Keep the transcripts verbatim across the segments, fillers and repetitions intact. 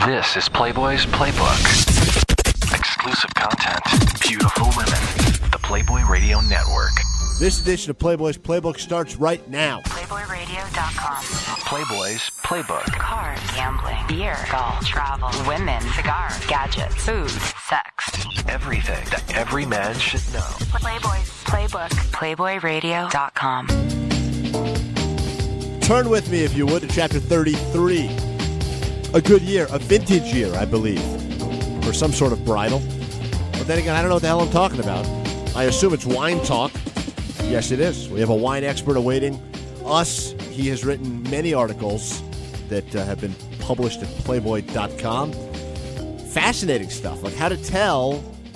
This is Playboy's Playbook. Exclusive content, beautiful women. The Playboy Radio Network. This edition of Playboy's Playbook starts right now. Playboy Radio dot com. Playboy's Playbook. Cars, gambling, beer, golf, travel, women, cigars, gadgets, food, sex. Everything that every man should know. Playboy's Playbook. Playboy Radio dot com. Turn with me, if you would, to chapter thirty-three. A good year, a vintage year, I believe, for some sort of bridal. But then again, I don't know what the hell I'm talking about. I assume it's wine talk. Yes, it is. We have a wine expert awaiting us. He has written many articles that uh, have been published at Playboy dot com. Fascinating stuff, like how to tell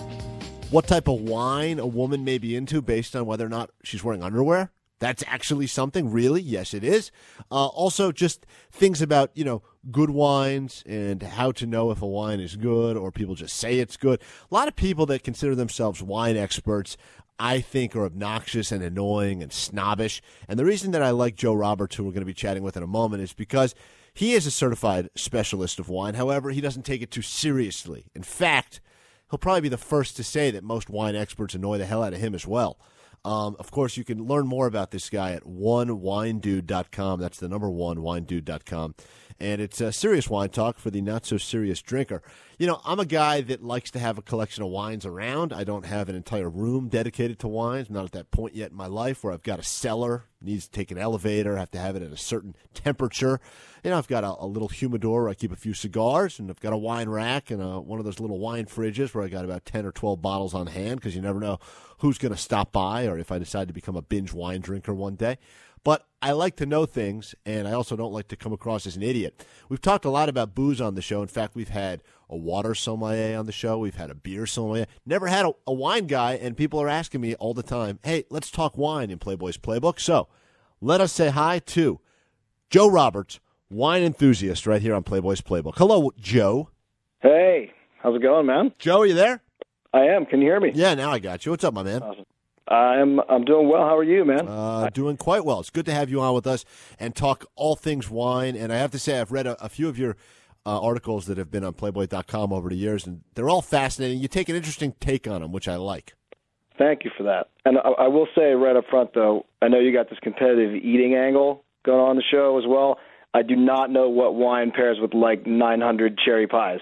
what type of wine a woman may be into based on whether or not she's wearing underwear. That's actually something, really? Yes, it is. Uh, also, just things about, you know, good wines and how to know if a wine is good or people just say it's good. A lot of people that consider themselves wine experts, I think, are obnoxious and annoying and snobbish. And the reason that I like Joe Roberts, who we're going to be chatting with in a moment, is because he is a certified specialist of wine. However, he doesn't take it too seriously. In fact, he'll probably be the first to say that most wine experts annoy the hell out of him as well. Um, of course, you can learn more about this guy at one wine dude dot com. That's the number one, wine dude dot com. And it's a serious wine talk for the not-so-serious drinker. You know, I'm a guy that likes to have a collection of wines around. I don't have an entire room dedicated to wines. I'm not at that point yet in my life where I've got a cellar, needs to take an elevator, have to have it at a certain temperature. You know, I've got a, a little humidor where I keep a few cigars, and I've got a wine rack and a, one of those little wine fridges where I got about ten or twelve bottles on hand because you never know who's going to stop by or if I decide to become a binge wine drinker one day. But I like to know things, and I also don't like to come across as an idiot. We've talked a lot about booze on the show. In fact, we've had a water sommelier on the show. We've had a beer sommelier. Never had a, a wine guy, and people are asking me all the time, hey, let's talk wine in Playboy's Playbook. So let us say hi to Joe Roberts, wine enthusiast, right here on Playboy's Playbook. Hello, Joe. Hey, how's it going, man? Joe, are you there? I am. Can you hear me? Yeah, now I got you. What's up, my man? Awesome. I'm I'm doing well. How are you, man? Uh, doing quite well. It's good to have you on with us and talk all things wine. And I have to say, I've read a, a few of your uh, articles that have been on Playboy dot com over the years, and they're all fascinating. You take an interesting take on them, which I like. Thank you for that. And I, I will say right up front, though, I know you got this competitive eating angle going on the show as well. I do not know what wine pairs with like nine hundred cherry pies.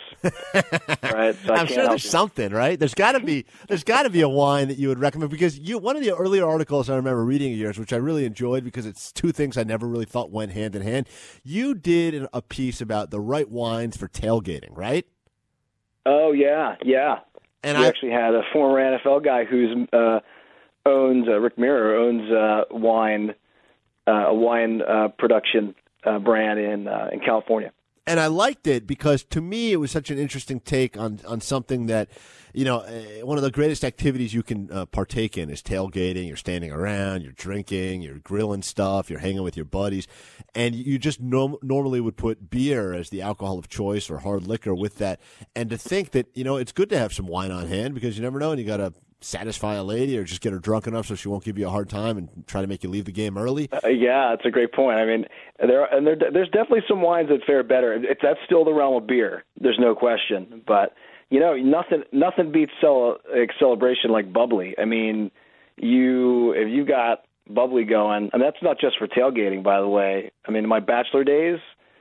Right? So I'm sure there's something, right? There's got to be there's got to be a wine that you would recommend because you one of the earlier articles I remember reading of yours, which I really enjoyed because it's two things I never really thought went hand in hand. You did a piece about the right wines for tailgating, right? Oh yeah, yeah. And we I actually had a former N F L guy who's uh, owns uh, Rick Mirror owns uh, wine uh, a wine uh, production. Uh, brand in uh, in California. And I liked it because to me it was such an interesting take on, on something that, you know, uh, one of the greatest activities you can uh, partake in is tailgating. You're standing around, you're drinking, you're grilling stuff, you're hanging with your buddies, and you just norm- normally would put beer as the alcohol of choice or hard liquor with that. And to think that, you know, it's good to have some wine on hand because you never know and you got to satisfy a lady or just get her drunk enough so she won't give you a hard time and try to make you leave the game early. Uh, yeah, that's a great point. I mean, there and there, there's definitely some wines that fare better. It, that's still the realm of beer. There's no question. But you know, nothing nothing beats cel- like celebration like bubbly. I mean, you if you got bubbly going, and that's not just for tailgating, by the way. I mean, in my bachelor days,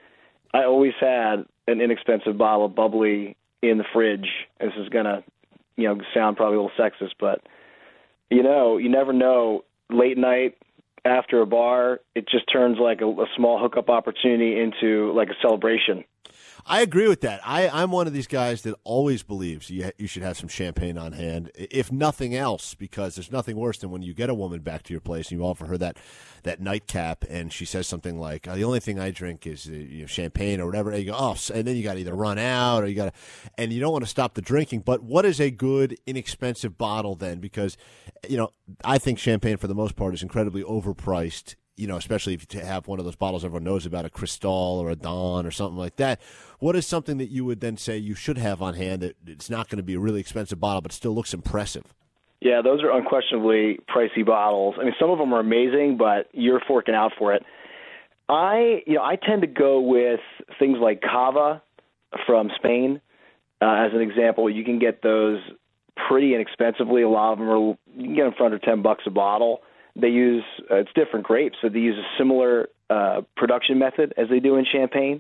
I always had an inexpensive bottle of bubbly in the fridge. This is gonna you know, sound probably a little sexist, but, you know, you never know. Late night after a bar, it just turns like a, a small hookup opportunity into like a celebration. I agree with that. I, I'm one of these guys that always believes you, you should have some champagne on hand, if nothing else, because there's nothing worse than when you get a woman back to your place and you offer her that, that nightcap and she says something like, oh, the only thing I drink is uh, you know, champagne or whatever. And you go, oh, and then you got to either run out or you got to, and you don't want to stop the drinking. But what is a good, inexpensive bottle then? Because, you know, I think champagne for the most part is incredibly overpriced. You know, especially if you have one of those bottles everyone knows about, a Cristal or a Don or something like that. What is something that you would then say you should have on hand that it's not going to be a really expensive bottle but still looks impressive? Yeah, those are unquestionably pricey bottles. I mean, some of them are amazing, but you're forking out for it. I, you know, I tend to go with things like Cava from Spain, uh, as an example, you can get those pretty inexpensively. A lot of them are, you can get them for under ten bucks a bottle. They use, uh, it's different grapes, so they use a similar uh, production method as they do in Champagne.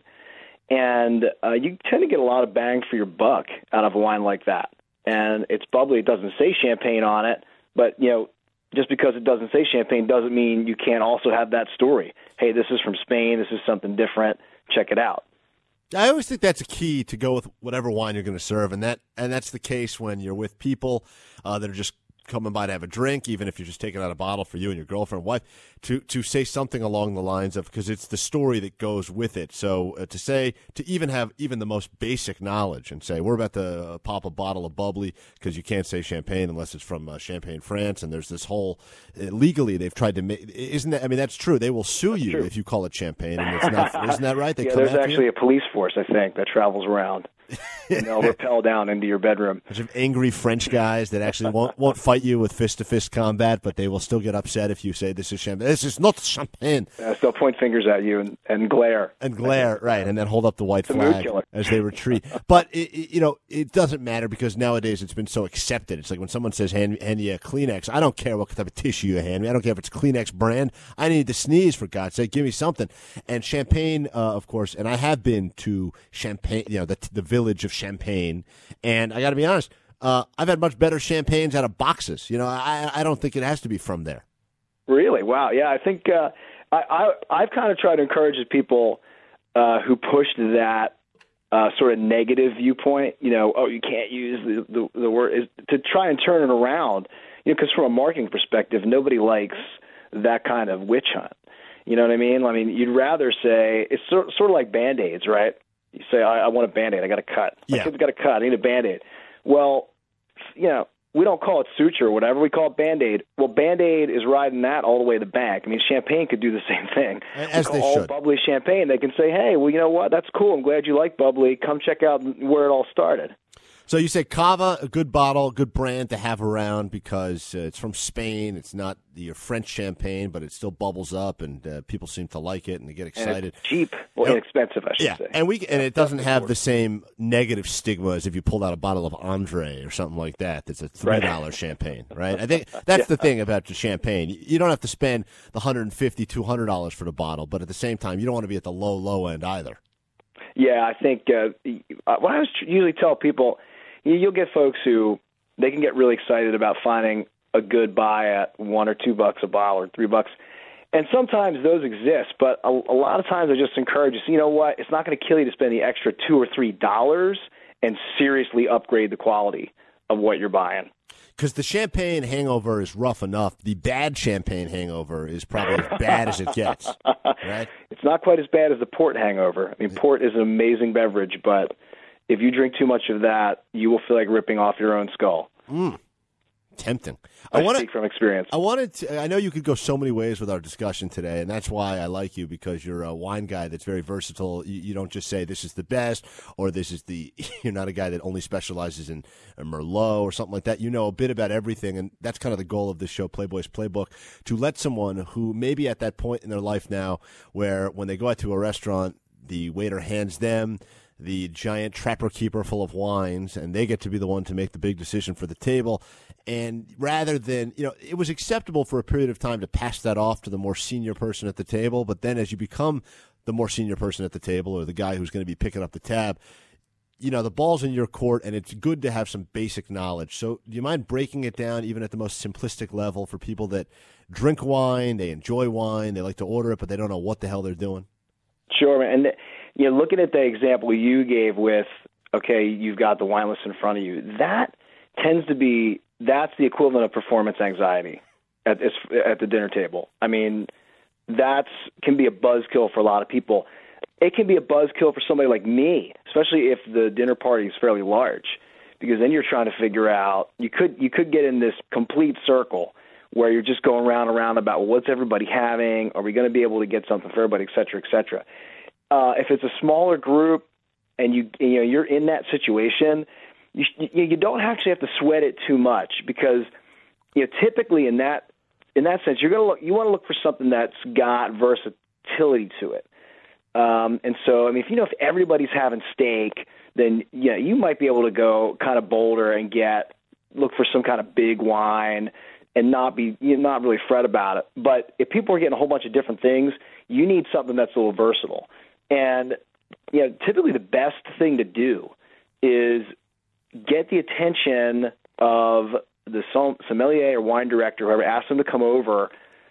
And uh, you tend to get a lot of bang for your buck out of a wine like that. And it's bubbly. It doesn't say Champagne on it, but, you know, just because it doesn't say Champagne doesn't mean you can't also have that story. Hey, this is from Spain. This is something different. Check it out. I always think that's a key to go with whatever wine you're going to serve, and that and that's the case when you're with people uh, that are just coming by to have a drink, even if you're just taking out a bottle for you and your girlfriend, wife, to to say something along the lines of, because it's the story that goes with it. So uh, to say, to even have even the most basic knowledge and say, we're about to uh, pop a bottle of bubbly, because you can't say Champagne unless it's from uh, Champagne, France, and there's this whole, uh, legally they've tried to make, isn't that, I mean, that's true. They will sue that's you true. if you call it Champagne, and it's not, isn't that right? They yeah, come there's after actually you? a police force, I think, that travels around. And they'll rappel down into your bedroom. Bunch of angry French guys that actually won't won't fight you with fist-to-fist combat, but they will still get upset if you say this is champagne. This is not champagne. Uh, they'll point fingers at you and, and glare. And glare, right, and then hold up the white It's a mood flag killer. as they retreat. But, it, it, you know, it doesn't matter because nowadays it's been so accepted. It's like when someone says, hand, hand you a Kleenex, I don't care what type of tissue you hand me. I don't care if it's Kleenex brand. I need to sneeze, for God's sake. Give me something. And Champagne, uh, of course, and I have been to Champagne, you know, the, the village of Champagne. And I got to be honest, uh, I've had much better champagnes out of boxes. You know, I, I don't think it has to be from there. Really? Wow. Yeah, I think uh, I, I, I've kind of tried to encourage the people uh, who pushed that uh, sort of negative viewpoint, you know, oh, you can't use the, the, the word, is to try and turn it around, you know, because from a marketing perspective, nobody likes that kind of witch hunt. You know what I mean? I mean, you'd rather say, it's sort, sort of like Band-Aids, right? You say, I, I want a Band-Aid. I got a cut. My Yeah. kid's got a cut. I need a Band-Aid. Well, you know, we don't call it suture or whatever. We call it Band-Aid. Well, Band-Aid is riding that all the way to the bank. I mean, Champagne could do the same thing. As we they call all should. bubbly Champagne. They can say, hey, well, you know what? That's cool. I'm glad you like bubbly. Come check out where it all started. So you say Cava, a good bottle, a good brand to have around because uh, it's from Spain. It's not your French champagne, but it still bubbles up, and uh, people seem to like it, and they get excited. And it's cheap. Well, Yep. inexpensive, I should Yeah, say. and we and it doesn't have the same negative stigma as if you pulled out a bottle of Andre or something like that. That's a three dollar Right. champagne, right? I think that's Yeah. the thing about the champagne. You don't have to spend the one hundred fifty dollars, two hundred dollars for the bottle, but at the same time, you don't want to be at the low, low end either. Yeah, I think uh, what I was usually tell people, you- you'll get folks who they can get really excited about finding a good buy at one or two bucks a bottle or three bucks. And sometimes those exist, but a, a lot of times I just encourage you, so you know what, it's not going to kill you to spend the extra two or three dollars and seriously upgrade the quality of what you're buying. Because the champagne hangover is rough enough. The bad champagne hangover is probably as bad as it gets, right? It's not quite as bad as the port hangover. I mean, port is an amazing beverage, but if you drink too much of that, you will feel like ripping off your own skull. Mm. Tempting. I, I want speak from experience. I wanted to, I know you could go so many ways with our discussion today, and that's why I like you, because you're a wine guy that's very versatile. You, you don't just say this is the best or this is the, you're not a guy that only specializes in a Merlot or something like that. You know a bit about everything, and that's kind of the goal of this show, Playboy's Playbook, to let someone who may be at that point in their life now where when they go out to a restaurant, the waiter hands them the giant trapper keeper full of wines, and they get to be the one to make the big decision for the table. And rather than, you know, it was acceptable for a period of time to pass that off to the more senior person at the table, but then as you become the more senior person at the table or the guy who's going to be picking up the tab, you know, the ball's in your court, and it's good to have some basic knowledge. So do you mind breaking it down even at the most simplistic level for people that drink wine, they enjoy wine, they like to order it, but they don't know what the hell they're doing? Sure, man. And, you know, looking at the example you gave with, okay, you've got the wine list in front of you, that tends to be, that's the equivalent of performance anxiety at this, at the dinner table. I mean, that's can be a buzzkill for a lot of people. It can be a buzzkill for somebody like me, especially if the dinner party is fairly large, because then you're trying to figure out, you could you could get in this complete circle where you're just going round and round about, well, what's everybody having? Are we going to be able to get something for everybody, et cetera, et cetera. Uh, if it's a smaller group and you you know you're in that situation, you you don't actually have to sweat it too much, because you know typically in that in that sense you're going to look you want to look for something that's got versatility to it. Um, and so, I mean, if you know if everybody's having steak, then yeah, you might be able to go kind of bolder and get look for some kind of big wine and not be you know, not really fret about it. But if people are getting a whole bunch of different things, you need something that's a little versatile. And you know, typically the best thing to do is get the attention of the sommelier or wine director, whoever, ask them to come over.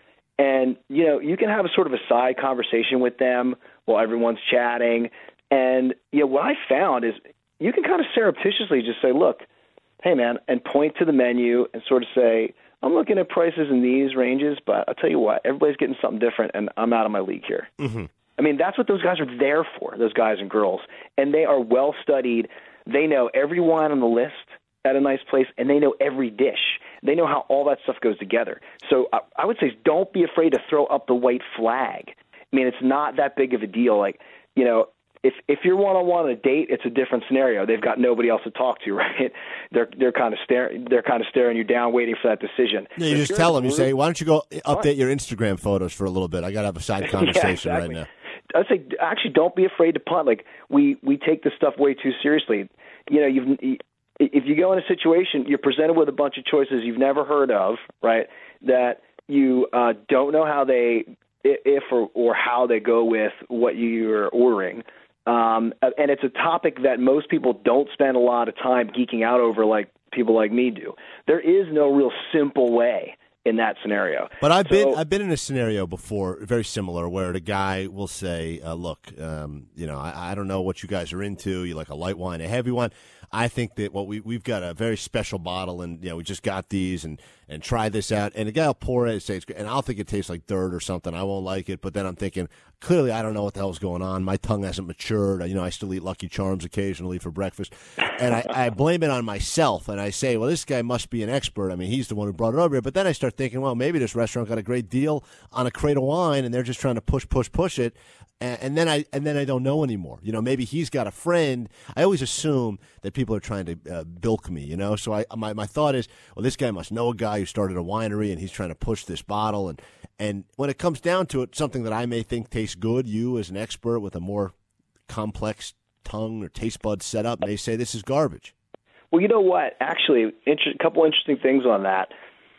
And, you know, you can have a sort of a side conversation with them while everyone's chatting. And, you know, what I found is you can kind of surreptitiously just say, look, hey, man, and point to the menu and sort of say, I'm looking at prices in these ranges, but I'll tell you what, everybody's getting something different, and I'm out of my league here. Mm-hmm. I mean, that's what those guys are there for, those guys and girls. And they are well-studied. They know every wine on the list at a nice place, and they know every dish. They know how all that stuff goes together. So I, I would say don't be afraid to throw up the white flag. I mean, it's not that big of a deal. Like, you know, if if you're one-on-one on a date, it's a different scenario. They've got nobody else to talk to, right? They're they're kind of staring they're kind of staring you down, waiting for that decision. Yeah, you But just if tell you're them. You in a say, group- "Why don't you go update your Instagram photos for a little bit? I got to have a side conversation yeah, right exactly. now." I'd say actually don't be afraid to punt. Like we we take this stuff way too seriously. You know, you've if you go in a situation, you're presented with a bunch of choices you've never heard of, right? That you uh, don't know how they, if or, or how they go with what you're ordering. Um, and it's a topic that most people don't spend a lot of time geeking out over like people like me do. There is no real simple way in that scenario. But I've So- been I've been in a scenario before, very similar, where the guy will say, uh, "Look, um, you know, I, I don't know what you guys are into. You like a light wine, a heavy wine. I think that what we we've got a very special bottle, and you know, we just got these, and and try this out." And the guy will pour it and say, it's good, and I'll think it tastes like dirt or something. I won't like it, but then I'm thinking, clearly, I don't know what the hell's going on. My tongue hasn't matured. You know, I still eat Lucky Charms occasionally for breakfast, and I, I blame it on myself. And I say, well, this guy must be an expert. I mean, he's the one who brought it over here. But then I start thinking, well, maybe this restaurant got a great deal on a crate of wine, and they're just trying to push, push, push it. And, and then I and then I don't know anymore. You know, maybe he's got a friend. I always assume that people are trying to uh, bilk me. You know, so I my my thought is, well, this guy must know a guy who started a winery, and he's trying to push this bottle. And and when it comes down to it, something that I may think tastes good, you as an expert with a more complex tongue or taste bud setup may say this is garbage. Well, you know what? Actually, a couple interesting things on that.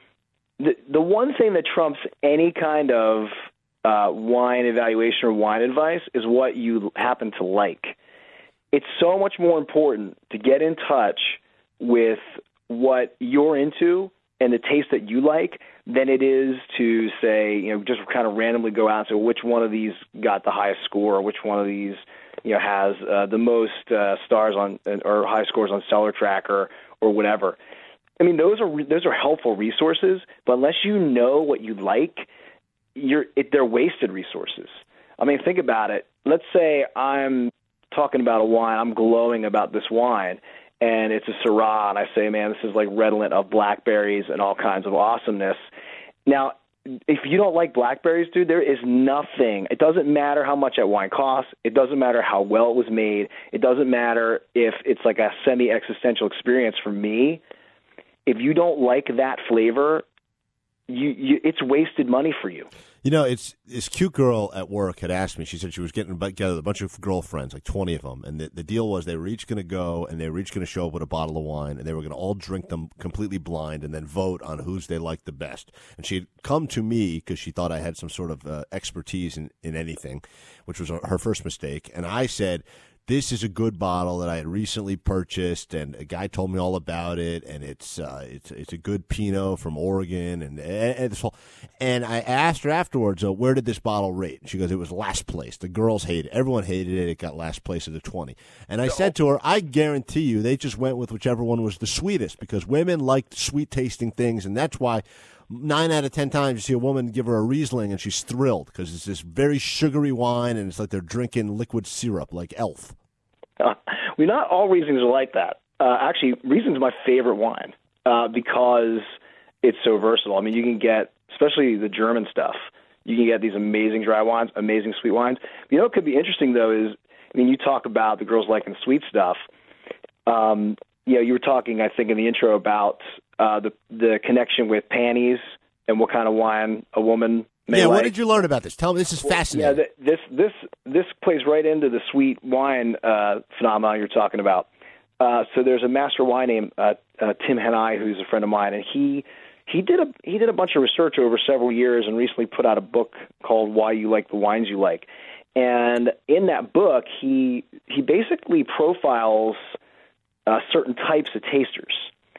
The the one thing that trumps any kind of uh, wine evaluation or wine advice is what you happen to like. It's so much more important to get in touch with what you're into and the taste that you like than it is to say, you know, just kind of randomly go out and say, well, which one of these got the highest score, or which one of these, you know, has uh, the most uh, stars on or high scores on Cellar Tracker or whatever. I mean, those are those are helpful resources, but unless you know what you like, you're it, they're wasted resources. I mean, think about it. Let's say I'm talking about a wine, I'm glowing about this wine, and it's a Syrah, and I say, man, this is like redolent of blackberries and all kinds of awesomeness. Now, if you don't like blackberries, dude, there is nothing. It doesn't matter how much that wine costs. It doesn't matter how well it was made. It doesn't matter if it's like a semi-existential experience for me. If you don't like that flavor, you, you it's wasted money for you. You know, it's this cute girl at work had asked me. She said she was getting together with a bunch of girlfriends, like twenty of them, and the, the deal was they were each going to go and they were each going to show up with a bottle of wine, and they were going to all drink them completely blind and then vote on whose they liked the best. And she had come to me because she thought I had some sort of uh, expertise in, in anything, which was her first mistake. And I said, this is a good bottle that I had recently purchased, and a guy told me all about it, and it's uh, it's it's a good Pinot from Oregon, and and, this whole, and I asked her afterwards, uh, where did this bottle rate? And she goes, it was last place. The girls hated it. Everyone hated it. It got last place of the twenty. And I said to her, I guarantee you they just went with whichever one was the sweetest, because women like sweet-tasting things, and that's why nine out of ten times you see a woman give her a Riesling and she's thrilled because it's this very sugary wine and it's like they're drinking liquid syrup like Elf. Uh, well, not all Rieslings are like that. Uh, actually, Riesling's my favorite wine uh, because it's so versatile. I mean, you can get, especially the German stuff, you can get these amazing dry wines, amazing sweet wines. You know what could be interesting, though, is, I mean, you talk about the girls liking sweet stuff. Um, you know, you were talking, I think, in the intro about uh, the the connection with panties and what kind of wine a woman may Yeah, like. what did you learn about this? Tell me. This is fascinating. Yeah, th- this this this plays right into the sweet wine uh, phenomenon you're talking about. Uh, so there's a master wine named uh, uh, Tim Henai, who's a friend of mine, and he he did a he did a bunch of research over several years, and recently put out a book called Why You Like the Wines You Like. And in that book, he he basically profiles uh, certain types of tasters,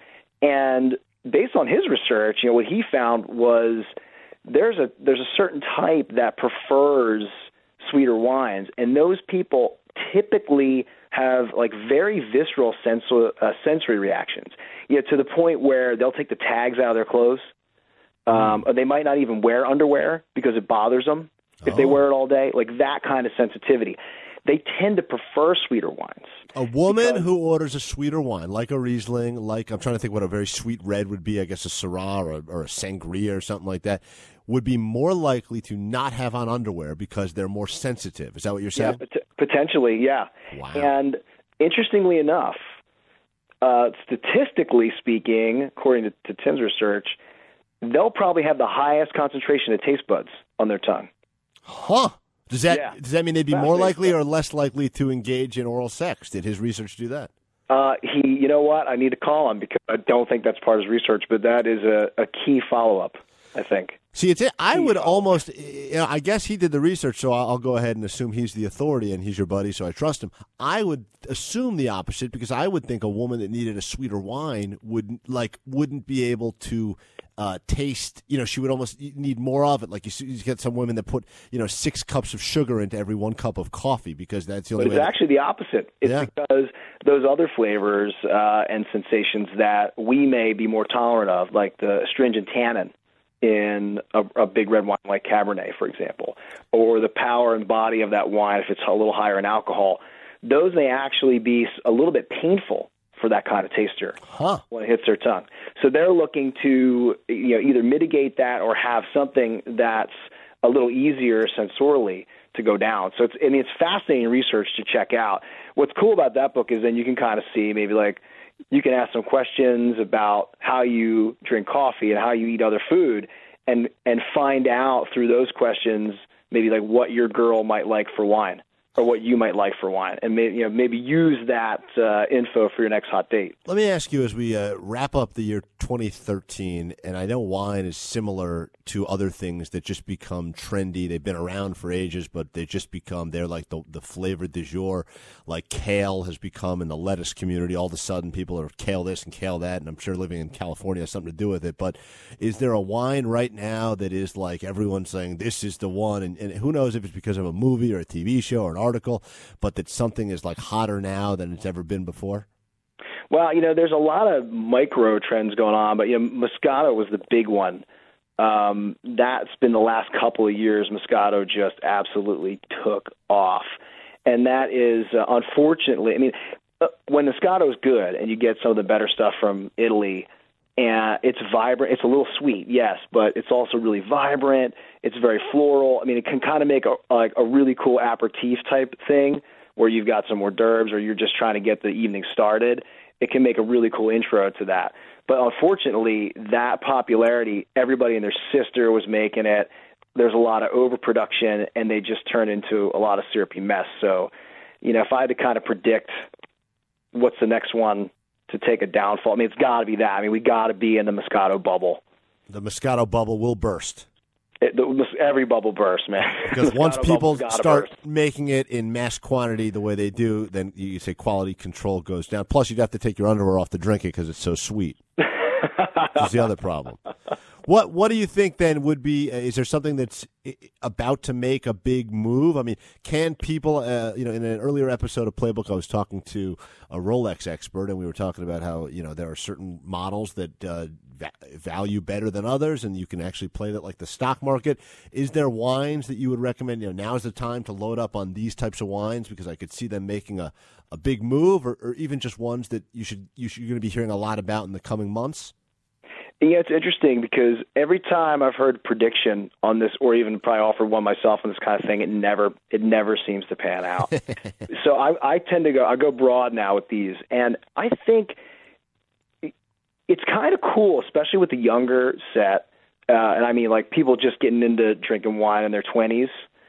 and based on his research, you know, what he found was there's a there's a certain type that prefers sweeter wines, and those people typically have like very visceral sensor, uh, sensory reactions, you know, to the point where they'll take the tags out of their clothes, um, or they might not even wear underwear because it bothers them if Oh. they wear it all day, like that kind of sensitivity. They tend to prefer sweeter wines. A woman Because- who orders a sweeter wine, like a Riesling, like I'm trying to think what a very sweet red would be, I guess a Syrah or, or a Sangria or something like that, would be more likely to not have on underwear because they're more sensitive. Is that what you're Yeah, saying? pot- potentially, yeah. Wow. And interestingly enough, uh, statistically speaking, according to, to Tim's research, they'll probably have the highest concentration of taste buds on their tongue. Huh. Does that Yeah. does that mean they'd be more Fascinating likely stuff. or less likely to engage in oral sex? Did his research do that? Uh, he, you know what? I need to call him because I don't think that's part of his research, but that is a, a key follow-up, I think. See, it's I would almost, you know, I guess he did the research, so I'll, I'll go ahead and assume he's the authority and he's your buddy, so I trust him. I would assume the opposite because I would think a woman that needed a sweeter wine would like wouldn't be able to uh, taste. You know, she would almost need more of it. Like you, see, you get some women that put you know six cups of sugar into every one cup of coffee because that's the only But way. it's that- actually the opposite. It's Yeah. because those other flavors uh, and sensations that we may be more tolerant of, like the astringent tannin in a, a big red wine like Cabernet, for example, or the power and body of that wine if it's a little higher in alcohol, those may actually be a little bit painful for that kind of taster Huh. when it hits their tongue. So they're looking to you know either mitigate that or have something that's a little easier sensorially to go down. So it's I mean it's fascinating research to check out. What's cool about that book is then you can kind of see maybe like you can ask some questions about how you drink coffee and how you eat other food and and find out through those questions maybe like what your girl might like for wine or what you might like for wine, and maybe, you know, maybe use that uh, info for your next hot date. Let me ask you as we uh, wrap up the year twenty thirteen, and I know wine is similar to other things that just become trendy. They've been around for ages, but they just become, they're like the, the flavor du jour, like kale has become in the lettuce community. All of a sudden, people are kale this and kale that, and I'm sure living in California has something to do with it. But is there a wine right now that is like everyone's saying this is the one, and, and who knows if it's because of a movie or a T V show or an article, but that something is like hotter now than it's ever been before? Well, you know, there's a lot of micro trends going on, but you know, Moscato was the big one. Um, that's been the last couple of years. Moscato just absolutely took off, and that is uh, unfortunately. I mean, uh, when Moscato is good, and you get some of the better stuff from Italy, and it's vibrant. It's a little sweet, yes, but it's also really vibrant. It's very floral. I mean, it can kind of make a like a really cool aperitif type thing where you've got some hors d'oeuvres or you're just trying to get the evening started. It can make a really cool intro to that. But unfortunately, that popularity, everybody and their sister was making it. There's a lot of overproduction, and they just turn into a lot of syrupy mess. So, you know, if I had to kind of predict what's the next one to take a downfall, I mean, it's got to be that. I mean, we got to be in the Moscato bubble. The Moscato bubble will burst. It, the, every bubble bursts, man. Because once Moscato people bubble's gotta start burst. making it in mass quantity the way they do, then you say quality control goes down. Plus, you'd have to take your underwear off to drink it because it's so sweet. That's the other problem. What What do you think then would be? Uh, is there something that's i- about to make a big move? I mean, can people? Uh, you know, in an earlier episode of Playbook, I was talking to a Rolex expert, and we were talking about how you know there are certain models that uh, va- value better than others, and you can actually play that like the stock market. Is there wines that you would recommend? You know, now's the time to load up on these types of wines because I could see them making a, a big move, or, or even just ones that you should you should, you're going to be hearing a lot about in the coming months. Yeah, it's interesting because every time I've heard prediction on this, or even probably offered one myself on this kind of thing, it never it never seems to pan out. So I, I tend to go I go broad now with these, and I think it's kind of cool, especially with the younger set, uh, and I mean like people just getting into drinking wine in their twenties.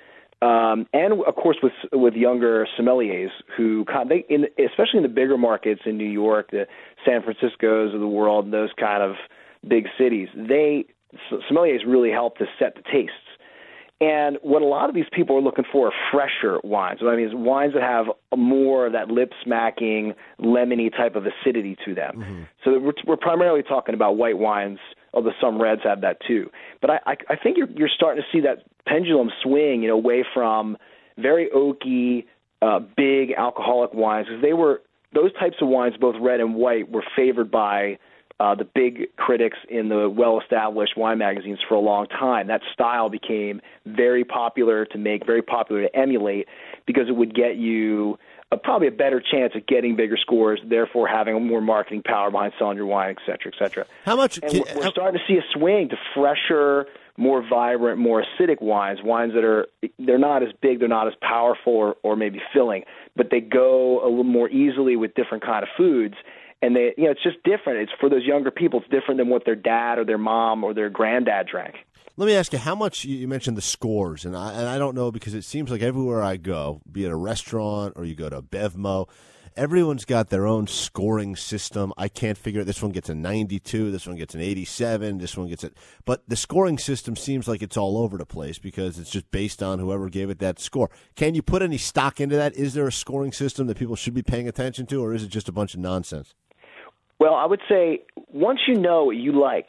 Um, and of course, with with younger sommeliers who, they, in, especially in the bigger markets in New York, the San Franciscos of the world, those kind of big cities, they sommeliers really help to set the tastes. And what a lot of these people are looking for are fresher wines. What I mean is wines that have more of that lip-smacking, lemony type of acidity to them. Mm-hmm. So we're, we're primarily talking about white wines, although some reds have that too. But I, I, I think you're, you're starting to see that pendulum swing, you know, away from very oaky, uh, big alcoholic wines, because they were those types of wines, both red and white, were favored by uh, the big critics in the well-established wine magazines for a long time. That style became very popular to make, very popular to emulate, because it would get you a, probably a better chance of getting bigger scores, therefore having more marketing power behind selling your wine, et cetera, et cetera. How much? And Can, we're, we're how, starting to see a swing to fresher, more vibrant, more acidic wines, wines that are, they're not as big, they're not as powerful or, or maybe filling, but they go a little more easily with different kind of foods. And they, you know, it's just different. It's for those younger people. It's different than what their dad or their mom or their granddad drank. Let me ask you, how much, you mentioned the scores, and I, and I don't know, because it seems like everywhere I go, be it a restaurant or you go to Bevmo, everyone's got their own scoring system. I can't figure it. This one gets a ninety-two, this one gets an eighty-seven, this one gets it. But the scoring system seems like it's all over the place because it's just based on whoever gave it that score. Can you put any stock into that? Is there a scoring system that people should be paying attention to, or is it just a bunch of nonsense? Well, I would say once you know what you like,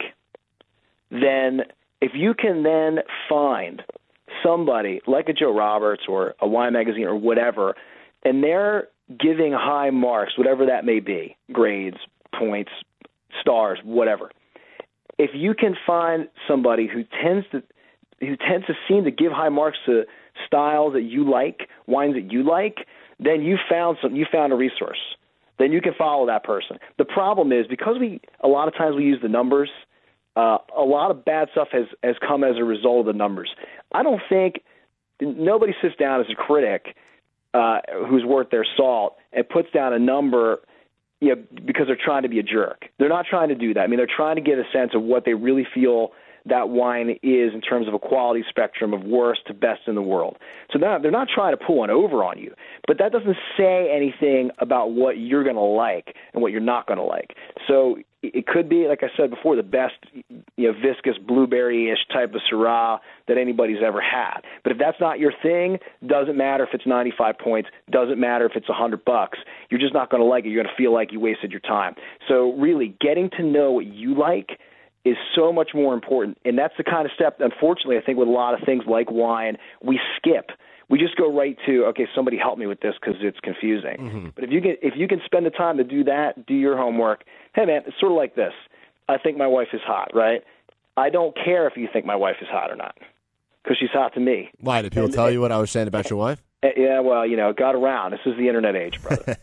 then if you can then find somebody like a Joe Roberts or a wine magazine or whatever, and they're giving high marks, whatever that may be, grades, points, stars, whatever. If you can find somebody who tends to who tends to seem to give high marks to styles that you like, wines that you like, then you found some you found a resource. Then you can follow that person. The problem is, because we a lot of times we use the numbers, uh, a lot of bad stuff has, has come as a result of the numbers. I don't think nobody sits down as a critic uh, who's worth their salt and puts down a number, you know, because they're trying to be a jerk. They're not trying to do that. I mean, they're trying to get a sense of what they really feel that wine is in terms of a quality spectrum of worst to best in the world. So they're not, they're not trying to pull one over on you, but that doesn't say anything about what you're going to like and what you're not going to like. So it could be, like I said before, the best, you know, viscous blueberry-ish type of Syrah that anybody's ever had. But if that's not your thing, doesn't matter if it's ninety-five points, doesn't matter if it's one hundred bucks. You're just not going to like it. You're going to feel like you wasted your time. So really, getting to know what you like is so much more important. And that's the kind of step, unfortunately, I think with a lot of things like wine, we skip. We just go right to, okay, somebody help me with this because it's confusing. Mm-hmm. But if you can if you can spend the time to do that, do your homework, hey, man, it's sort of like this. I think my wife is hot, right? I don't care if you think my wife is hot or not because she's hot to me. Why? Did people and, tell you what I was saying about your wife? Yeah, well, you know, it got around. This is the internet age, brother.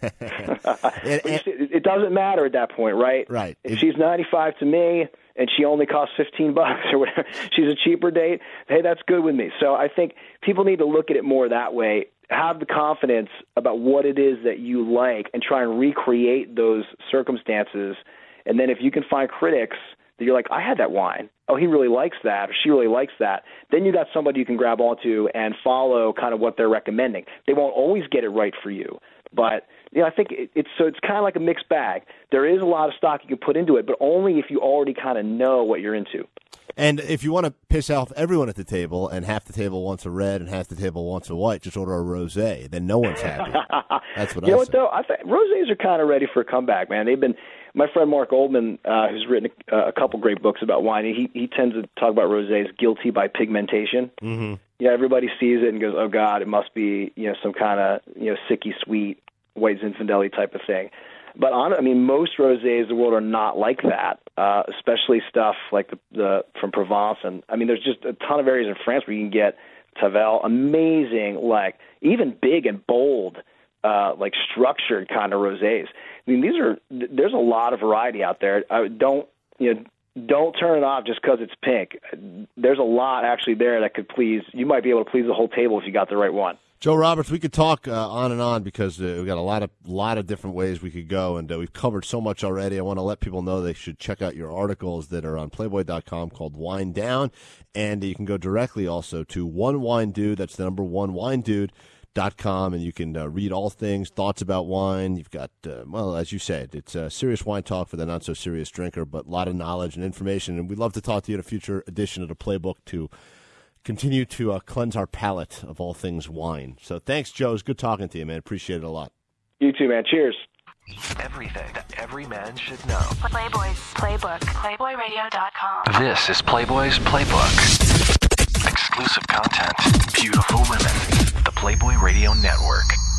it, it, it doesn't matter at that point, right? Right. If she's ninety-five to me and she only costs fifteen bucks or whatever, she's a cheaper date, hey, that's good with me. So I think people need to look at it more that way, have the confidence about what it is that you like and try and recreate those circumstances. And then if you can find critics that you're like, I had that wine. Oh, he really likes that, or she really likes that. Then you got somebody you can grab onto and follow kind of what they're recommending. They won't always get it right for you, but you know, I think it, it's so it's kind of like a mixed bag. There is a lot of stock you can put into it, but only if you already kind of know what you're into. And if you want to piss off everyone at the table, and half the table wants a red and half the table wants a white, just order a rosé. Then no one's happy. That's what I You know say. what though? I think rosés are kind of ready for a comeback, man. They've been. My friend Mark Oldman, uh, who's written a, a couple great books about wine, he he tends to talk about rosés guilty by pigmentation. Mm-hmm. Yeah, everybody sees it and goes, "Oh God, it must be you know some kind of you know sicky sweet white Zinfandel type of thing." But on, I mean, most rosés in the world are not like that, uh, especially stuff like the, the from Provence. And I mean, there's just a ton of areas in France where you can get Tavel, amazing, like even big and bold, uh, like structured kind of rosés. I mean, these are there's a lot of variety out there. I don't you know don't turn it off just because it's pink. There's a lot actually there that could please. You might be able to please the whole table if you got the right one. Joe Roberts, we could talk uh, on and on because uh, we've got a lot of lot of different ways we could go, and uh, we've covered so much already. I want to let people know they should check out your articles that are on Playboy dot com called Wind Down, and you can go directly also to One Wine Dude. That's the number one wine dude dot com, and you can uh, read all things, thoughts about wine. You've got, uh, well, as you said, it's uh, serious wine talk for the not-so-serious drinker, but a lot of knowledge and information, and we'd love to talk to you in a future edition of the Playbook to continue to uh, cleanse our palate of all things wine. So thanks, Joe. It's good talking to you, man. Appreciate it a lot. You too, man. Cheers. Everything that every man should know. Playboy's Playbook. Playboy Radio dot com. This is Playboy's Playbook. Exclusive content, beautiful women. The Playboy Radio Network.